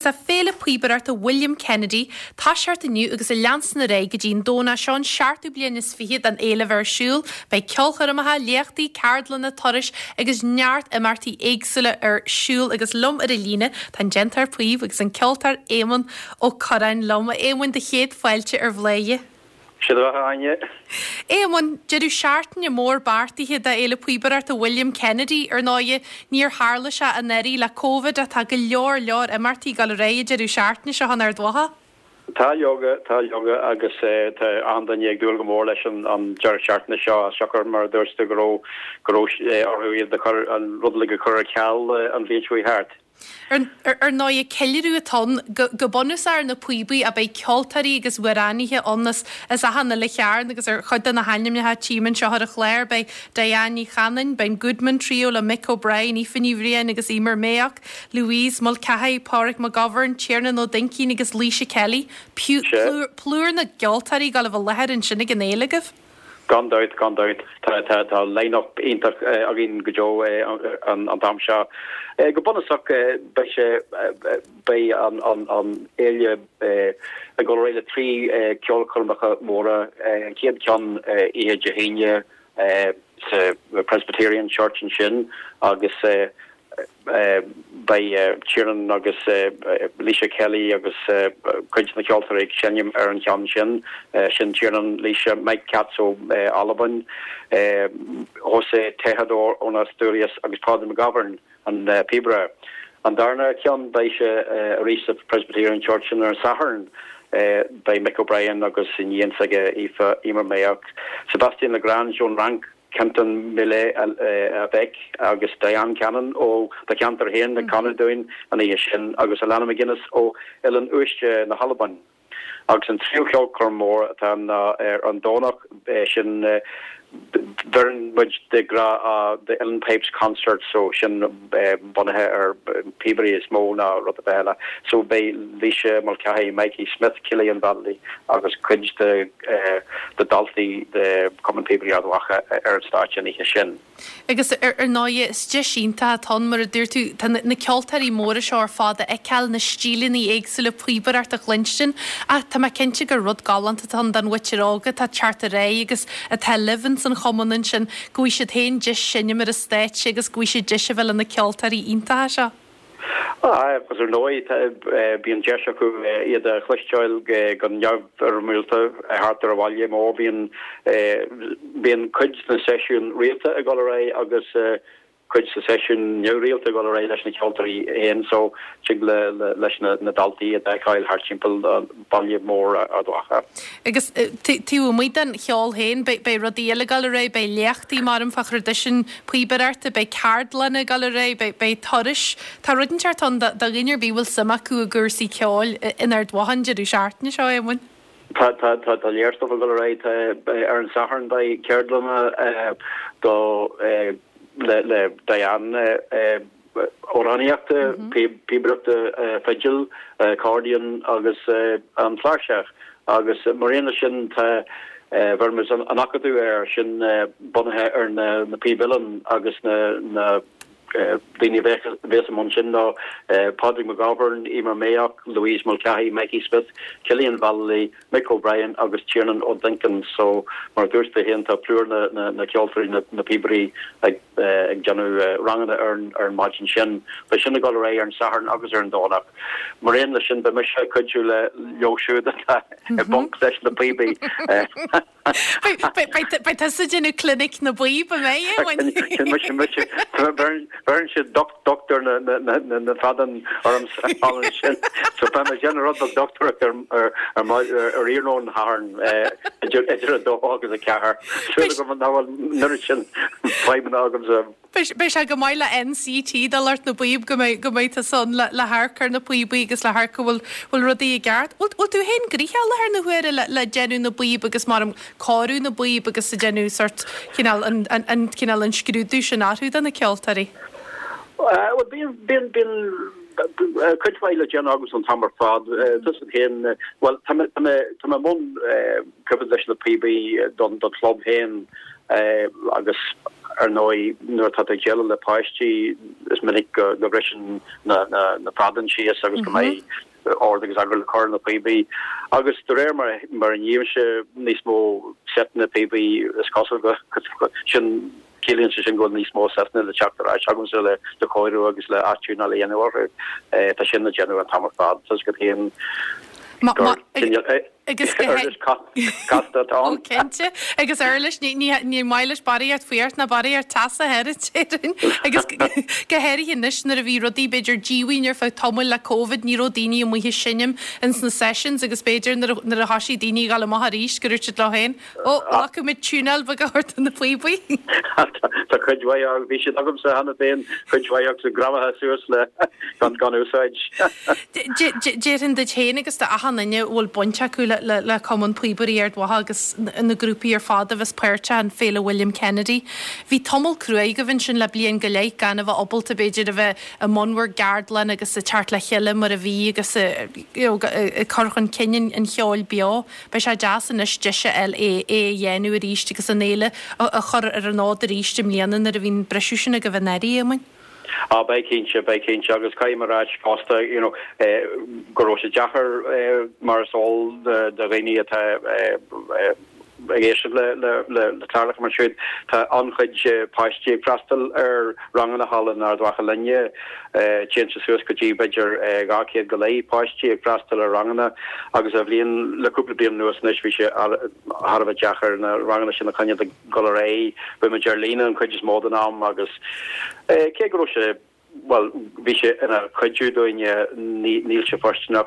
a féle puibeart a William Kennedy, tá seart aniu agus a leansan na ré go dín dóna seán seaartú blian is fihiad an éile versúl, bei ceolchar amaha leachtaí cardlan na toris agus neart a martí éagsúla siúl agus lom ar a líne tan gentar puib agus an ceoltar éman ó corain lom a éman de chéad fáilte ar bléie. Éman, jeú seaartan a mór bartaíthe a éile puibeart a William Kennedy ar náie níor hála se a neirí le COVID a tá go leor a martí gal réide jeú seaartna se han ar dwaha? Tá yoga agus andan ag dúil go mór leis an dear seaartna seo seachar mar dúirsta go orhuiad an rudlaige chur ceall an bhíonn hart. Ar ná a ceirú atá go bonus ar na puibaí a bei ceoltarí agus bhuiraníthe annas as a hanna le chearn agus ar chuid na haimnethe tíman seo ar a chléir bei Diana Chanan, ben Goodman Trio le Mick O'Brien, Ifani Vrian agus Emer Mayock, Louise Mulcahy, Pádraig McGovern, Tiernan O'Dinkin agus Lísa Kelly, plúr na geoltarí gal bh lehead an sinnig an éilegah. Gandoid tá line-up intach a gin go an damseo. Go bonach bei an éile a go réile trí ceolchormacha móra céad cean ihe Jehéine sa Presbyterian Church in sin agus bei Tiernan agus Lísa Kelly agus chuint na ceoltar ag sinnim ar an cean sin Tiernan Lísa Mike Katso Alban Jose Tejador ón Asturias agus Pádraig McGovern an Peterborough. An darna cean bei a rís of Presbyterian Church in ar Sahern bei Mick O'Brien agus in Jensage Emer Mayock, Sebastian Legrand, John Rank, Kenton Millet Beck agus Diane Cannon ó the Cantor Hain na Conadúin an sin agus Alana McGuinness ó Ellen Uiste na Halaban. Agus an tríú ceolchor mór tan an dónach sin Vern much de Ellen Pipes concert so sin bonathe ar Peabody is mó na Rutherford so bei Lísa Mulcahy, Mikey Smith, Killian Valley agus cuid de daltaí de Common Peabody adwacha ar stáit ní sin. Agus ar náie is de sínta tan mar a dúirtú na ceoltarí móra seo ar fáda ag ceall na stílaní éagsúla puibeart a chlinstin a tá ma cinnte go rud galanta tan dan wichirága tá charta ré agus a televans an chomanin sin gúi sé héin dis sinne mar a stéit agus gúi sé dis bhfuil na ceoltarí ínta se. Agus ar nói bíon deise acu iad a chluisteil gan neamh ar múlta hart ar a bhaile mó bíon cuid na sesiún rialta a gáil ré agus cuid sa sesiún neu rialta gáil ré leis na ceoltarí héin so sig leis na daltaí a d'áil hart timpeall baile mór a dwacha. Agus tú muid an cheol héin bei rodíile gal ré bei leachtaí mar an fachradisisin puibearta bei cardlanna gal ré bei toris tá rudenseart an da rinnear bíhfuil samachú a gursaí ceol in ar dwahan jeú seaartna seo émhain. Tá léirstof a gal ré ar an Sahern bei cardlanna do le Diane oraniachta pibreachta fidgil cardian agus an fláseach agus marina sin vermus an acadú sin bonathe ar na pibillan agus na Dini Vesamon sin no Pádraig McGovern, Emer Mayock, Louise Mulcahy, Mikey Smith, Killian Valley, Mick O'Brien agus Tiernan O'Dinkin so mar dúirsta hénta plúr na ceoltarí na Peabody ag genú rangana ar margin sin bei sinna gáil ré ar an Sahern agus ar an dónach. Mar réon le sin be mis chuidú le leoisiúda bonk leis na Peabody. Bei tá sa genú clinic na buí ba mé Bern si doctor na fadan orm sin so pa me general doctor ar íon harn idir do agus a cehar go man náhal nurin feiban agam Bei se go maiile NCT dá lart na buíb go méid a son le hácar na puibaí agus le háca bhfuil rudaí a gceart. Bhil tú hen gríthe lethir na huire le genú na buíb agus mar an cáú na buíb agus sa genú sort cinál an scrúdú sin áthú an na ceoltarí. Bin kuitweile Jan agus an tamar fad hen well tam mon leis na PB don club hen agus noi nuair tá gel le páistí is minnig go brisin na pradan si agus go mai ordagus agil car na PB agus do réir mar an níimse níos mó setna PB is cos go sin Killian sin go níos mó setna le chapter agam se le choirú agus le atúna le dhéanamhar tá sin na genú an tamar fad sos go héan agus Kente agus airlis ní mailes baríart fuart na baríar tasa herin agus gohéir hinnis na a bhí rodí beidir ddíhaíar fá tomul le COVID ní rodíine mu hi sinnim ins na sessions agus beidir na a hasí daine gal maithríéis goúte lehéin ó acu mit túnel ba gohart an na puibuí. Tá chuidhaag bhí si agam sa hanna féin chuidhaag sa gramathe suas le gan úsáid. Déirn de chéine agus de ahananne bhfuil bonte acu le common puibuí ar dwatha agus na grúpi ar fáda bheits puirte an féle William Kennedy. Bhí tomul cruaig go bhain sin le blion go léig gan a bheith obalta beidir a bheith a mhonmhar gardlan agus a teart le chiile mar a bhí agus corchan cinan an cheáil beá, Bei sé deasan is deise LA dhéanú a ríiste agus an éile a chur ar an nád a ríiste mlíanaan ar a bhín breisiúisina go bhnéí amhain. Beicinse agus caiimráid costa goró se jachar marsol de réine le tarlach mar siúd tá anchuid páistí prastal ar rangan na hallan ar dwacha linne tse suas gotí beidir gáchéad go lei páistí prastal ar rangana agus a bhíon leúpla blion nuas nes bhí se Harbh deachar na rangana sin na chunne de goloré bu me Gerlína an chuid is mód an am agus cé gro se well bhí se ina chuidú doine níl se forstnach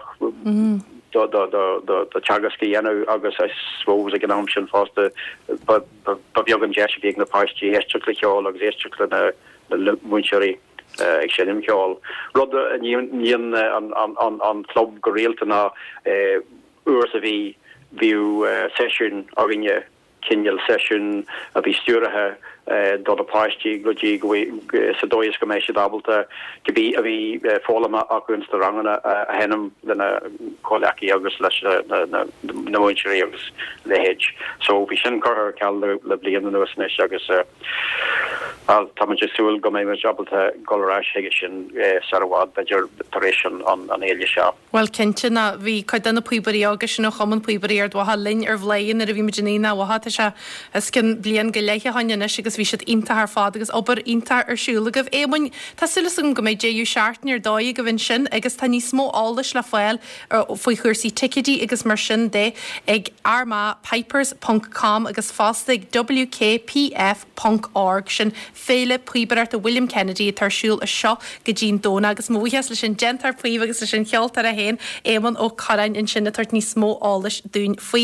do teagaske dhéanú agus svós a gnáam sin fásta ba beaggan de bhíag na páistí éisteach cheáil agus éisteach na muinseí ag sinnim cheáil. Rud a níon an club go réaltainna uair a bhí bhíú session a rinne cinneal session a bhí stúrathe do a páistí gotí sa dóis go mééis dábalta go bí a bhí fólama acuns de rangana a hennom lena choleachí agus leis na muinseí agus lehéid. So bhí sin chur ceall le blian an nuasnéis agus tá súil go mé jabalta gorá heige sin sarhád beidir taréis an éile se. Well cinnte na bhí chuid denna puibarí agus sin chaman puibarí ar dwatha linn ar bhléin ar a bhí meína bhatha se cin blian go leiche haine agus bhí siad inta ar fád agus obair inta arsúla goh éhain tá sulas go méid déú seaartní ar dóí go bhain sin agus tá níos mó álas le foiil faoi chuirsaí ticketí agus mar sin dé ag arma pipers.com agus fástaigh wkpf.org sin féle puibeart a William Kennedy tarsúil a seo go ddín dóna agus mhuias lei sin gentar puomh agus lei sin cheoltar a héin éman ó chorain in sinna tart níos mó álas dún faoi